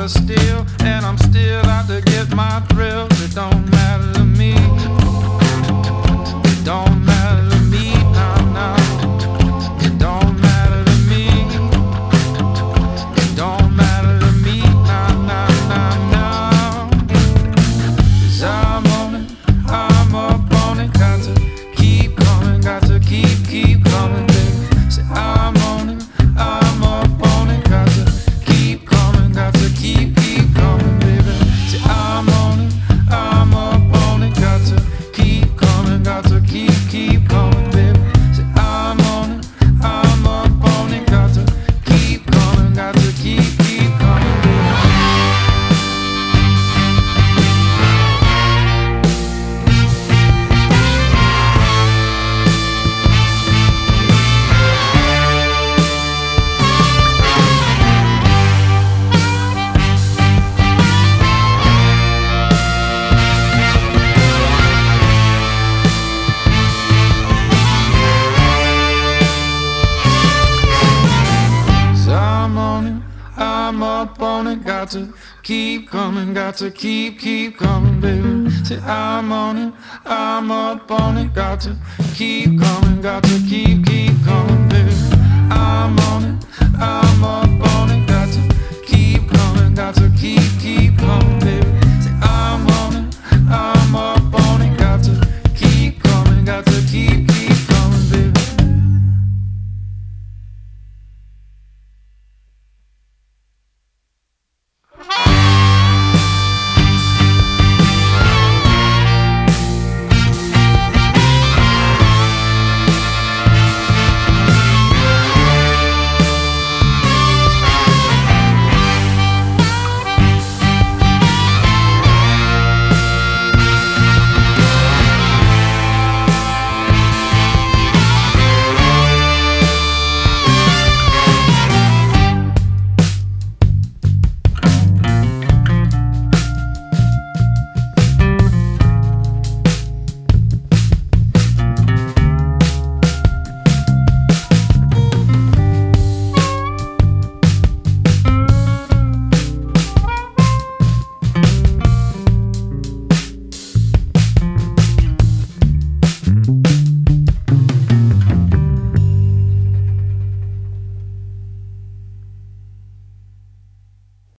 gotta steal, and I'm still out to get my thrills. It don't matter to me. It don't matter to me, nah, nah. It don't matter to me. It don't matter to me, nah, nah, nah, nah. 'Cause I'm on it, I'm up on it. Got to keep coming, got to keep coming, baby. Say I'm on it, I'm up on it. Got to keep coming, got to keep coming, baby. Say I'm on it, I'm up on it. Got to keep coming, got to keep coming, baby. Say I'm on it, I'm up on it. Got to keep coming, got to keep coming, baby. I'm on it, I'm up on it. Got to keep coming, got to keep coming, baby. Say I'm on it, I'm up on it. Got to keep coming, got to keep coming, baby. I'm on it.